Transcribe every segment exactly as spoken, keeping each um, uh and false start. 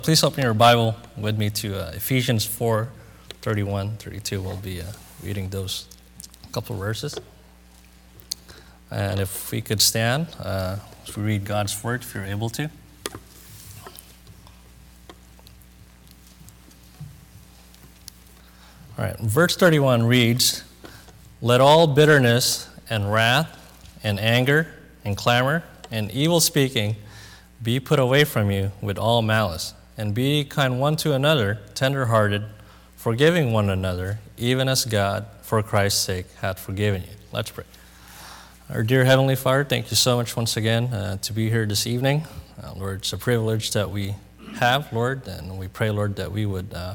Please open your Bible with me to uh, Ephesians four, thirty-one, thirty-two. We'll be uh, reading those couple verses. And if we could stand, uh, as we read God's Word, if you're able to. All right, verse thirty-one reads, "Let all bitterness and wrath and anger and clamor and evil speaking be put away from you with all malice. And be kind one to another, tender-hearted, forgiving one another, even as God, for Christ's sake, hath forgiven you." Let's pray. Our dear Heavenly Father, thank you so much once again uh, to be here this evening. Uh, Lord, it's a privilege that we have, Lord, and we pray, Lord, that we would uh,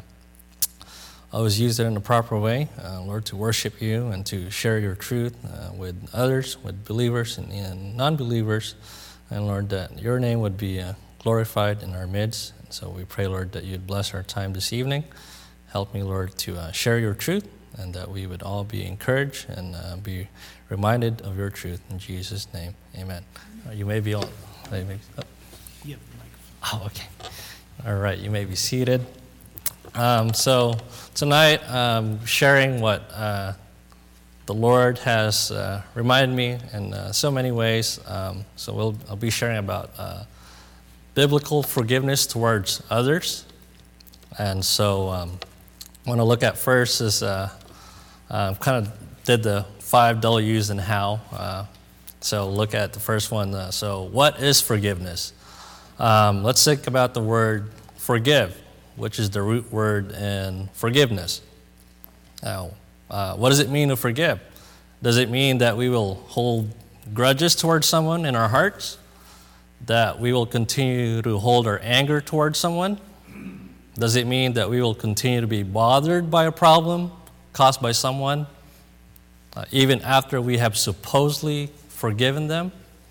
always use it in a proper way, uh, Lord, to worship you and to share your truth uh, with others, with believers and, and non-believers, and Lord, that your name would be uh, glorified in our midst. And so we pray, Lord, that you'd bless our time this evening. Help me, Lord, to uh, share your truth, and that we would all be encouraged and uh, be reminded of your truth. In Jesus' name, amen. Uh, you may be on. Uh, you may, oh. Yep. oh, okay. All right, you may be seated. Um, so tonight, um, sharing what uh, the Lord has uh, reminded me in uh, so many ways. Um, so we'll, I'll be sharing about uh, biblical forgiveness towards others. And so um, I want to look at first is uh, uh, kind of did the five W's and how. Uh, so look at the first one. Uh, so what is forgiveness? Um, let's think about the word forgive, which is the root word in forgiveness. Now, uh, what does it mean to forgive? Does it mean that we will hold grudges towards someone in our hearts? That we will continue to hold our anger towards someone? Does it mean that we will continue to be bothered by a problem caused by someone, uh, even after we have supposedly forgiven them?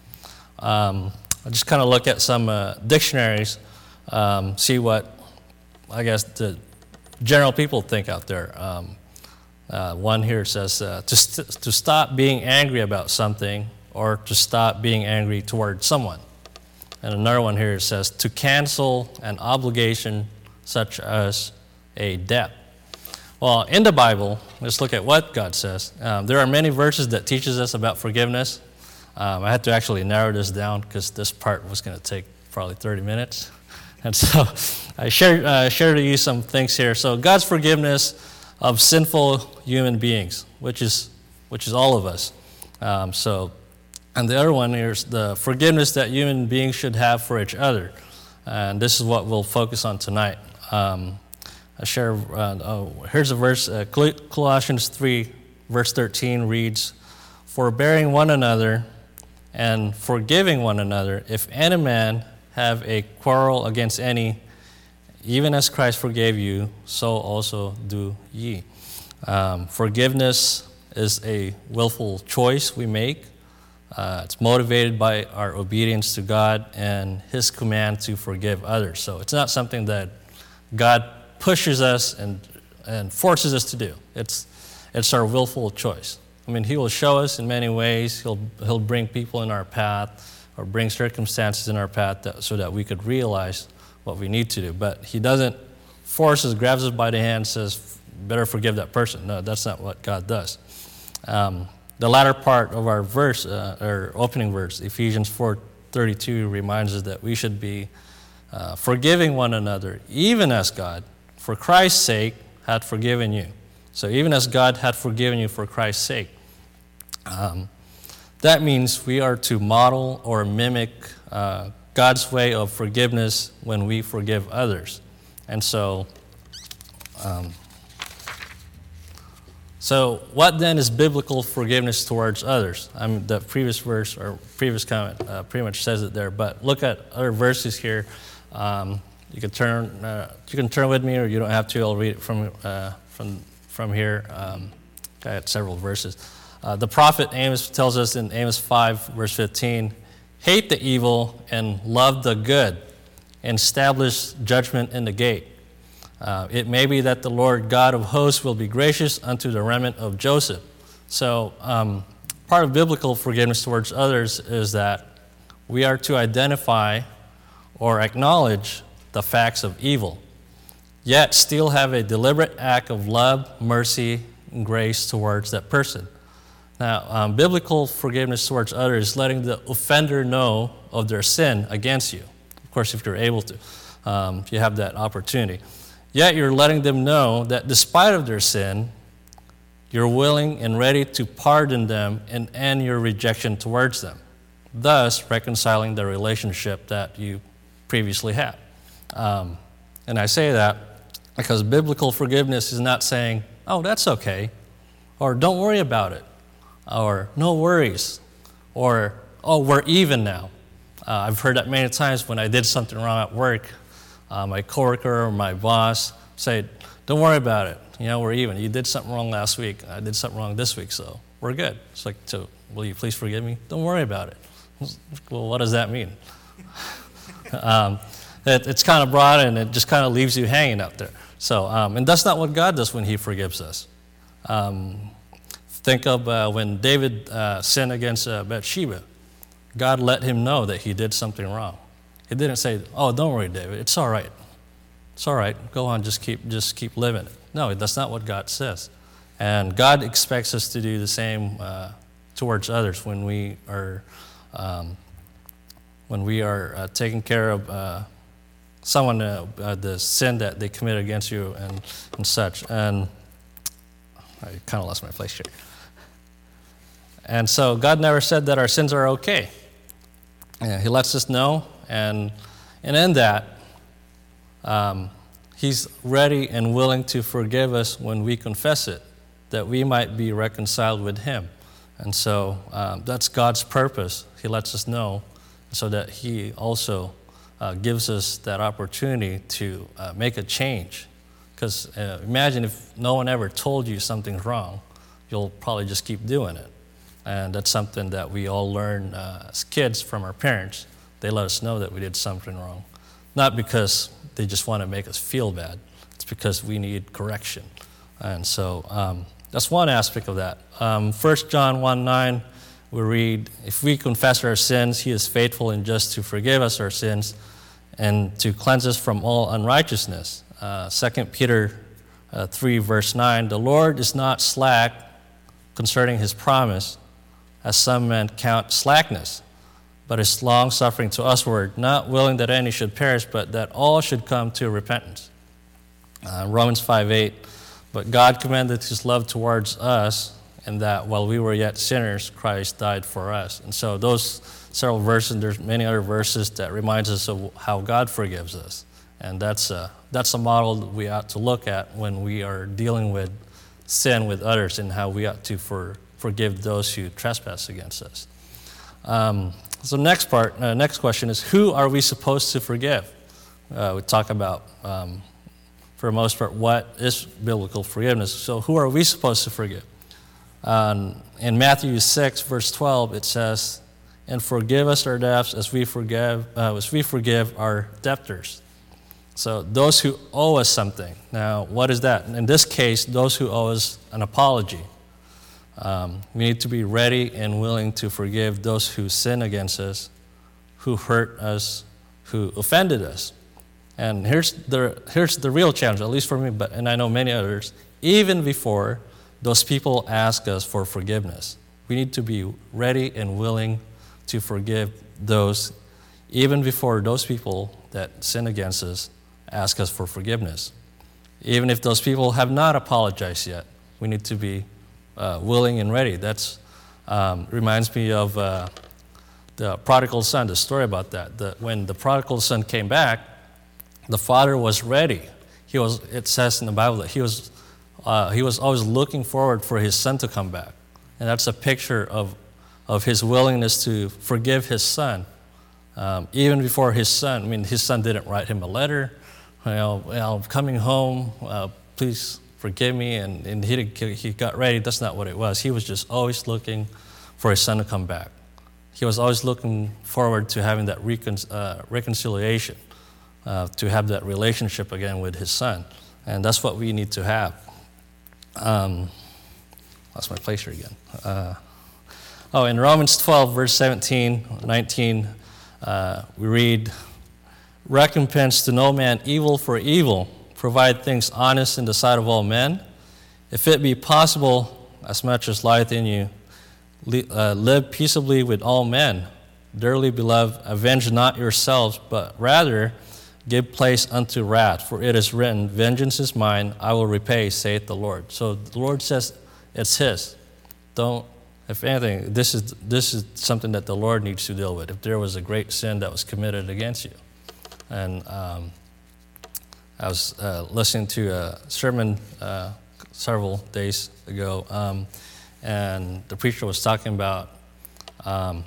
Um, I'll just kind of look at some uh, dictionaries, um, see what, I guess, the general people think out there. Um, uh, one here says uh, to, st- to stop being angry about something, or to stop being angry towards someone. And another one here says to cancel an obligation such as a debt. Well, in the Bible, let's look at what God says. Um, there are many verses that teaches us about forgiveness. Um, I had to actually narrow this down because this part was going to take probably thirty minutes. And so I shared, uh, shared with you some things here. So God's forgiveness of sinful human beings, which is which is all of us. Um, so, and the other one here is the forgiveness that human beings should have for each other. And this is what we'll focus on tonight. Um, I share, uh, oh, here's a verse, uh, Colossians three, verse thirteen reads, "Forbearing one another and forgiving one another, if any man have a quarrel against any, even as Christ forgave you, so also do ye." Um, forgiveness is a willful choice we make. Uh, it's motivated by our obedience to God and His command to forgive others. So it's not something that God pushes us and and forces us to do. It's it's our willful choice. I mean, He will show us in many ways. He'll He'll bring people in our path, or bring circumstances in our path that, so that we could realize what we need to do. But He doesn't force us, grabs us by the hand, and says, better forgive that person. No, that's not what God does. Um, the latter part of our verse, uh, our opening verse, Ephesians four thirty-two, reminds us that we should be uh, forgiving one another, even as God, for Christ's sake, had forgiven you. So even as God had forgiven you for Christ's sake. Um, That means we are to model or mimic uh, God's way of forgiveness when we forgive others. And so, um, so what then is biblical forgiveness towards others? I mean, the previous verse or previous comment uh, pretty much says it there. But look at other verses here. Um, you can turn, uh, you can turn with me, or you don't have to. I'll read it from uh, from from here. Um, I had several verses. Uh, the prophet Amos tells us in Amos five, verse fifteen, "Hate the evil and love the good, and establish judgment in the gate. Uh, it may be that the Lord God of hosts will be gracious unto the remnant of Joseph." So um, part of biblical forgiveness towards others is that we are to identify or acknowledge the facts of evil, yet still have a deliberate act of love, mercy, and grace towards that person. Now, um, biblical forgiveness towards others is letting the offender know of their sin against you. Of course, if you're able to, um, if you have that opportunity. Yet you're letting them know that despite of their sin, you're willing and ready to pardon them and end your rejection towards them, thus reconciling the relationship that you previously had. Um, and I say that because biblical forgiveness is not saying, oh, that's okay, or don't worry about it, or no worries, or oh, we're even now. Uh, I've heard that many times when I did something wrong at work. Uh, my coworker or my boss say, don't worry about it. You know, we're even. You did something wrong last week. I did something wrong this week, so we're good. It's like, so will you please forgive me? Don't worry about it. Well, what does that mean? um, it, it's kind of broad, and it just kind of leaves you hanging out there. So, um, and that's not what God does when he forgives us. Um, think of uh, when David uh, sinned against uh, Bathsheba. God let him know that he did something wrong. He didn't say, oh, don't worry, David, it's all right. It's all right, go on, just keep, just keep living it. No, that's not what God says. And God expects us to do the same uh, towards others when we are um, when we are uh, taking care of uh, someone, uh, uh, the sin that they commit against you and, and such. And I kind of lost my place here. And so God never said that our sins are okay. Yeah, he lets us know, and and in that, um, he's ready and willing to forgive us when we confess it, that we might be reconciled with him. And so um, that's God's purpose. He lets us know so that he also uh, gives us that opportunity to uh, make a change. Because uh, imagine if no one ever told you something's wrong, you'll probably just keep doing it. And that's something that we all learn uh, as kids from our parents. They let us know that we did something wrong. Not because they just want to make us feel bad. It's because we need correction. And so um, that's one aspect of that. Um, First John one nine, we read, if we confess our sins, he is faithful and just to forgive us our sins and to cleanse us from all unrighteousness. Uh, Second Peter uh, three, verse nine, the Lord is not slack concerning his promise, as some men count slackness, but is long-suffering to usward, not willing that any should perish, but that all should come to repentance. Uh, Romans five eight, but God commended his love towards us, in that while we were yet sinners, Christ died for us. And so those several verses, there's many other verses that reminds us of how God forgives us. And that's a, that's a model that we ought to look at when we are dealing with sin with others, and how we ought to for, forgive those who trespass against us. Um, so next part, uh, next question is, who are we supposed to forgive? Uh, we talk about, um, for the most part, what is biblical forgiveness. So who are we supposed to forgive? Um, in Matthew six, verse twelve, it says, and forgive us our debts as we forgive, uh, as we forgive our debtors. So those who owe us something. Now, what is that? In this case, those who owe us an apology. Um, we need to be ready and willing to forgive those who sin against us, who hurt us, who offended us. And here's the here's the real challenge, at least for me, but and I know many others, even before those people ask us for forgiveness. We need to be ready and willing to forgive those, even before those people that sin against us ask us for forgiveness. Even if those people have not apologized yet, we need to be uh, willing and ready. That's um, reminds me of uh, the prodigal son, the story about that. The, when the prodigal son came back, the father was ready. He was. It says in the Bible that he was uh, he was always looking forward for his son to come back, and that's a picture of of his willingness to forgive his son, um, even before his son. I mean, his son didn't write him a letter. You know, well, I'm coming home, uh, please forgive me, and, and he, he got ready. That's not what it was. He was just always looking for his son to come back. He was always looking forward to having that recon, uh, reconciliation, uh, to have that relationship again with his son. And that's what we need to have. Um, lost my place here again. Uh, oh, in Romans twelve, verse seventeen, nineteen, uh, we read, recompense to no man evil for evil. Provide things honest in the sight of all men. If it be possible, as much as lieth in you, uh, live peaceably with all men. Dearly beloved, avenge not yourselves, but rather give place unto wrath. For it is written, vengeance is mine, I will repay, saith the Lord. So the Lord says it's his. Don't, if anything, this is this is something that the Lord needs to deal with. If there was a great sin that was committed against you. And um, I was uh, listening to a sermon uh, several days ago, um, and the preacher was talking about um,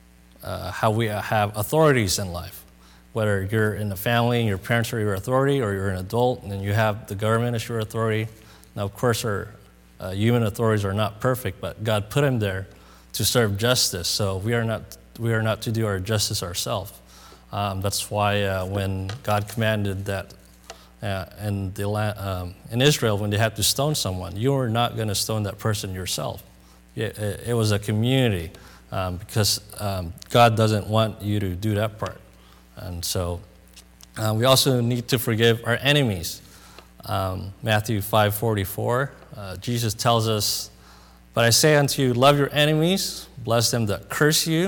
uh, how we have authorities in life. Whether you're in the family and your parents are your authority, or you're an adult and you have the government as your authority. Now, of course, our uh, human authorities are not perfect, but God put them there to serve justice. So we are not we are not to do our justice ourselves. Um, that's why uh, when God commanded that uh, in, the, um, in Israel, when they had to stone someone, you were not going to stone that person yourself. It, it, it was a community um, because um, God doesn't want you to do that part. And so uh, we also need to forgive our enemies. Um, Matthew five forty-four, uh, Jesus tells us, but I say unto you, love your enemies, bless them that curse you,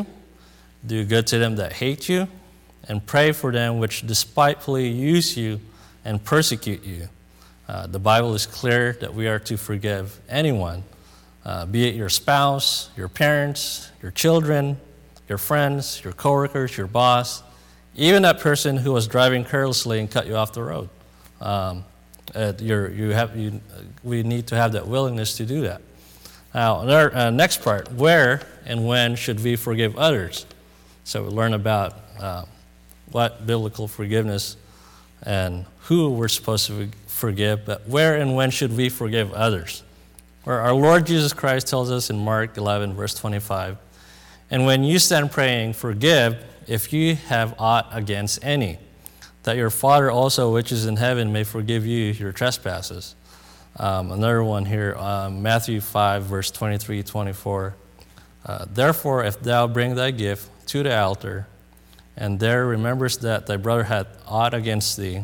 do good to them that hate you, and pray for them which despitefully use you and persecute you. Uh, the Bible is clear that we are to forgive anyone, uh, be it your spouse, your parents, your children, your friends, your coworkers, your boss, even that person who was driving carelessly and cut you off the road. Um, uh, you're, you have, you, we need to have that willingness to do that. Now, our uh, next part, where and when should we forgive others? So we learn about uh, what biblical forgiveness and who we're supposed to forgive, but where and when should we forgive others? Where our Lord Jesus Christ tells us in Mark eleven, verse twenty-five, and when you stand praying, forgive if you have aught against any, that your Father also which is in heaven may forgive you your trespasses. Um, another one here, um, Matthew five, verse twenty-three, twenty-four. Uh, Therefore, if thou bring thy gift to the altar, and there rememberest that thy brother hath aught against thee,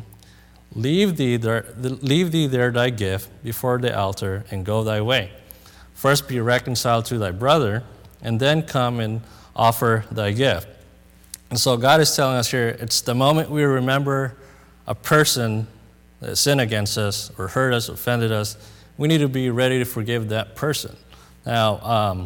leave thee there, leave thee there thy gift before the altar, and go thy way. First be reconciled to thy brother, and then come and offer thy gift. And so God is telling us here, it's the moment we remember a person that sinned against us, or hurt us, offended us, we need to be ready to forgive that person. Now, um,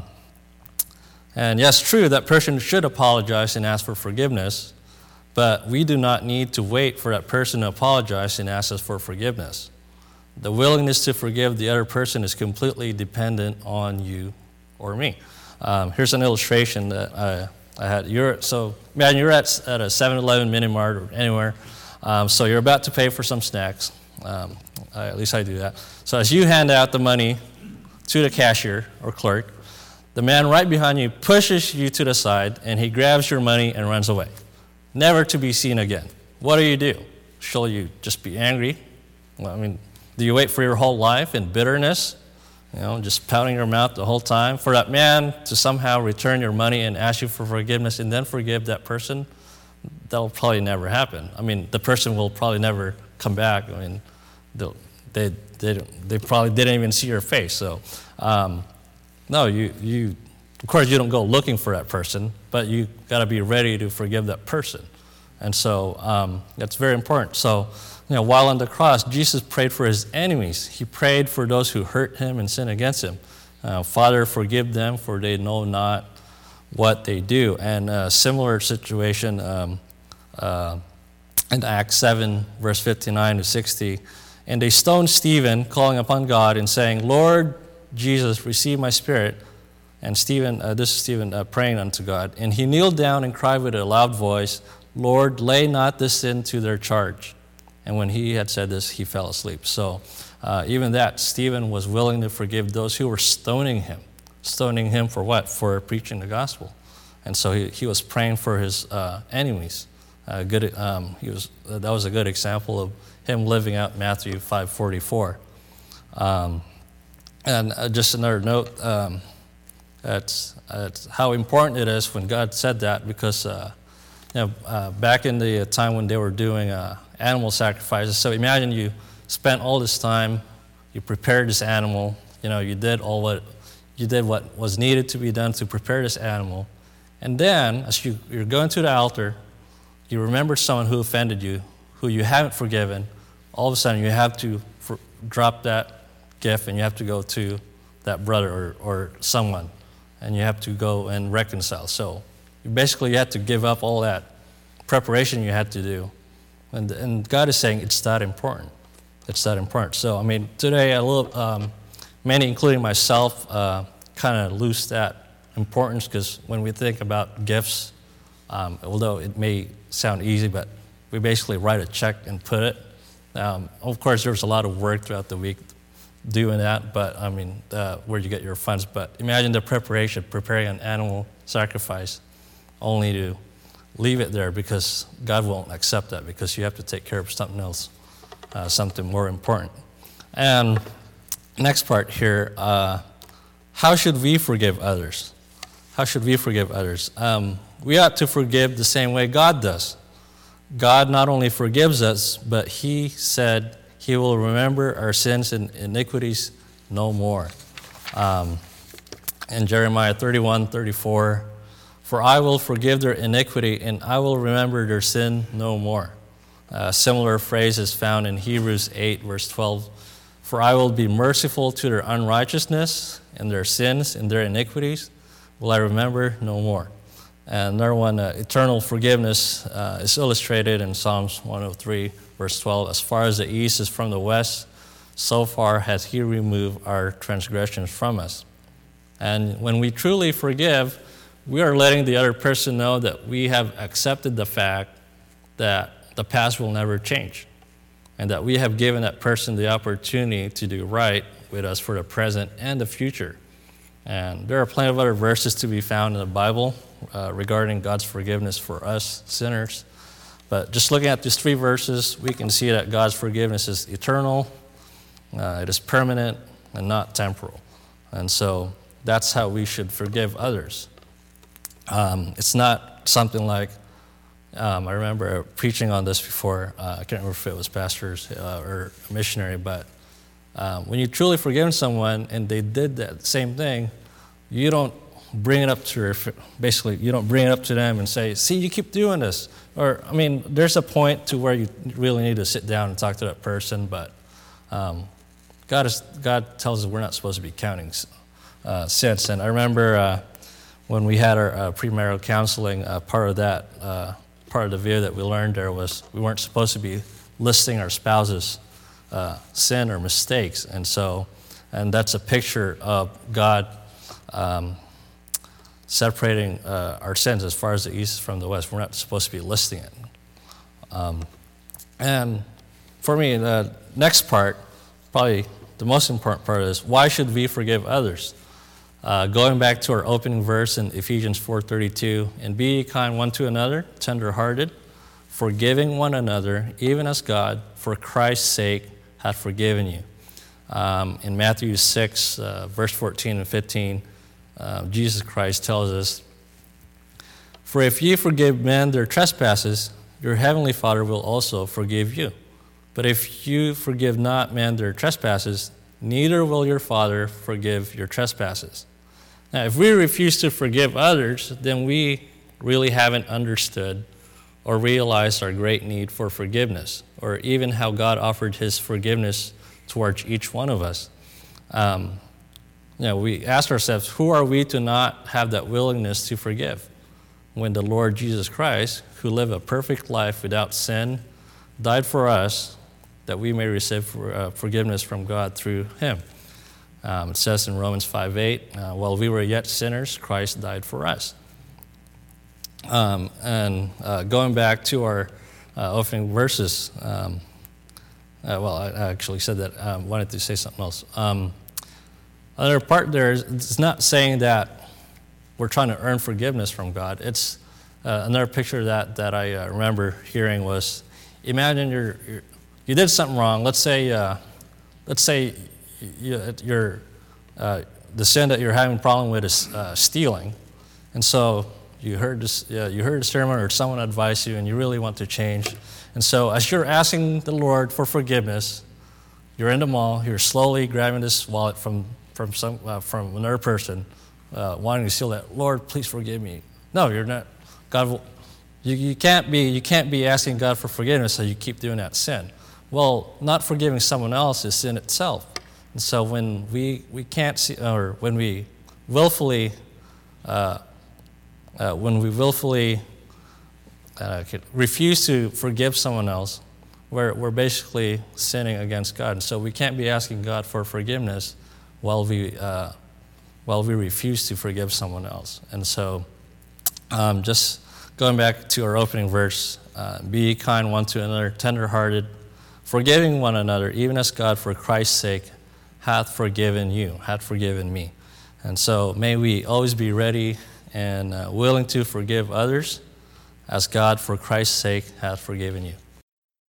and yes, true, that person should apologize and ask for forgiveness, but we do not need to wait for that person to apologize and ask us for forgiveness. The willingness to forgive the other person is completely dependent on you or me. Um, here's an illustration that I, I had. You're, so, man, you're at, at a seven eleven, Mini Mart, or anywhere. Um, so you're about to pay for some snacks. Um, I, at least I do that. So as you hand out the money to the cashier or clerk, the man right behind you pushes you to the side, and he grabs your money and runs away, never to be seen again. What do you do? Shall you just be angry? Well, I mean, do you wait for your whole life in bitterness, you know, just pouting your mouth the whole time for that man to somehow return your money and ask you for forgiveness and then forgive that person? That'll probably never happen. I mean, the person will probably never come back. I mean, they they they probably didn't even see your face. So, um, no, you you of course you don't go looking for that person, but you got to be ready to forgive that person, and so um, that's very important. So, you know, while on the cross, Jesus prayed for his enemies. He prayed for those who hurt him and sin against him. Uh, Father, forgive them, for they know not what they do. And a similar situation um, uh, in Acts seven, verse fifty-nine to sixty. And they stoned Stephen, calling upon God and saying, Lord Jesus, receive my spirit. And Stephen, uh, this is Stephen uh, praying unto God. And he kneeled down and cried with a loud voice, Lord, lay not this sin to their charge. And when he had said this, he fell asleep. So uh, even that, Stephen was willing to forgive those who were stoning him. Stoning him for what? For preaching the gospel. And so he, he was praying for his uh, enemies. Uh, good, um, he was, uh, that was a good example of him living out Matthew five forty-four. Um, and uh, just another note, um, that's, that's how important it is when God said that, because uh, you know, uh, back in the time when they were doing uh, animal sacrifices. So imagine you spent all this time, you prepared this animal, you know, you did all what you did what was needed to be done to prepare this animal, and then as you, you're going to the altar, you remember someone who offended you, who you haven't forgiven. All of a sudden, you have to for, drop that gift, and you have to go to that brother or, or someone, and you have to go and reconcile. So basically, you have to give up all that preparation you had to do. And, and God is saying it's that important. It's that important. So, I mean, today, a little, um, many, including myself, uh, kind of lose that importance, because when we think about gifts, um, although it may sound easy, but we basically write a check and put it. Um, of course, there's a lot of work throughout the week doing that, but I mean, uh, where you get your funds. But imagine the preparation, preparing an animal sacrifice, only to leave it there because God won't accept that, because you have to take care of something else, uh, something more important. And next part here, uh, how should we forgive others? How should we forgive others? Um, we ought to forgive the same way God does. God not only forgives us, but he said he will remember our sins and iniquities no more. Um, in Jeremiah thirty-one, thirty-four, for I will forgive their iniquity and I will remember their sin no more. A similar phrase is found in Hebrews eight, verse twelve. For I will be merciful to their unrighteousness and their sins and their iniquities will I remember no more. And another one, uh, eternal forgiveness, uh, is illustrated in Psalms one oh three, verse twelve. As far as the east is from the west, so far has he removed our transgressions from us. And when we truly forgive, we are letting the other person know that we have accepted the fact that the past will never change, and that we have given that person the opportunity to do right with us for the present and the future. And there are plenty of other verses to be found in the Bible uh, regarding God's forgiveness for us sinners. But just looking at these three verses, we can see that God's forgiveness is eternal, uh, it is permanent, and not temporal. And so that's how we should forgive others. Um, it's not something like, um, I remember preaching on this before, uh, I can't remember if it was pastors uh, or a missionary, but um, when you truly forgive someone and they did that same thing, you don't bring it up to her, basically, you don't bring it up to them and say, see, you keep doing this. Or, I mean, there's a point to where you really need to sit down and talk to that person, but um, God is, God tells us we're not supposed to be counting uh, sins. And I remember uh, when we had our uh, premarital counseling, uh, part of that, uh, part of the video that we learned there was we weren't supposed to be listing our spouse's uh, sin or mistakes. And so, and that's a picture of God um, separating uh, our sins as far as the east is from the west. We're not supposed to be listing it. Um, and for me, the next part, probably the most important part is, why should we forgive others? Uh, going back to our opening verse in Ephesians four thirty-two, and be ye kind one to another, tender-hearted, forgiving one another, even as God, for Christ's sake, hath forgiven you. Um, in Matthew six, uh, verse fourteen and fifteen, uh, Jesus Christ tells us, for if ye forgive men their trespasses, your heavenly Father will also forgive you. But if you forgive not men their trespasses, neither will your Father forgive your trespasses. Now, if we refuse to forgive others, then we really haven't understood or realized our great need for forgiveness, or even how God offered his forgiveness towards each one of us. Um, you know, we ask ourselves, who are we to not have that willingness to forgive when the Lord Jesus Christ, who lived a perfect life without sin, died for us, that we may receive for, uh, forgiveness from God through him. Um, it says in Romans five eight, uh, while we were yet sinners, Christ died for us. Um, and uh, going back to our uh, opening verses, um, uh, well, I actually said that I um, wanted to say something else. Um, another part there is, it's not saying that we're trying to earn forgiveness from God. It's uh, another picture that, that I uh, remember hearing was, imagine you're, you're you did something wrong. Let's say, uh, let's say you, you're, uh, the sin that you're having a problem with is uh, stealing. And so you heard this, yeah, you heard a sermon or someone advised you, and you really want to change. And so, as you're asking the Lord for forgiveness, you're in the mall. You're slowly grabbing this wallet from from some uh, from another person, uh, wanting to steal that. Lord, please forgive me. No, you're not. God, will, you you can't be you can't be asking God for forgiveness, so you keep doing that sin. Well, not forgiving someone else is sin itself. And so when we, we can't see, or when we willfully, uh, uh, when we willfully uh, refuse to forgive someone else, we're, we're basically sinning against God. And so we can't be asking God for forgiveness while we, uh, while we refuse to forgive someone else. And so um, just going back to our opening verse, uh, be kind one to another, tender-hearted, forgiving one another, even as God, for Christ's sake, hath forgiven you, hath forgiven me. And so may we always be ready and uh, willing to forgive others, as God, for Christ's sake, hath forgiven you.